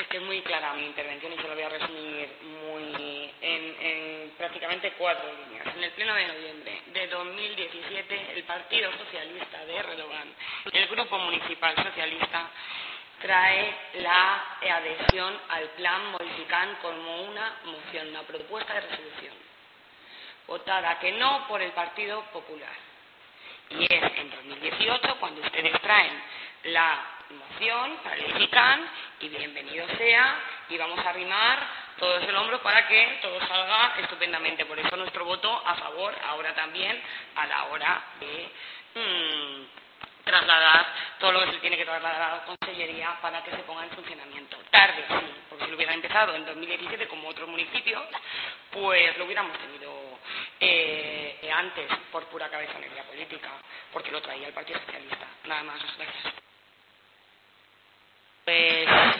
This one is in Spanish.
Es que es muy clara mi intervención y se lo voy a resumir en prácticamente 4 líneas. En el pleno de noviembre de 2017, el Partido Socialista de Erdogan, el Grupo Municipal Socialista, trae la adhesión al plan modificant como una moción, una propuesta de resolución, votada que no por el Partido Popular. Y es en 2018 cuando ustedes traen la moción para el ICANN y bienvenido sea, y vamos a arrimar todos el hombro para que todo salga estupendamente. Por eso nuestro voto a favor ahora también a la hora de trasladar todo lo que se tiene que trasladar a la Consellería para que se ponga en funcionamiento. Tarde, sí, porque si lo hubiera empezado en 2017 como otros municipios, pues lo hubiéramos tenido antes por pura cabezonería política, porque lo traía el Partido Socialista. Nada más, gracias. Pues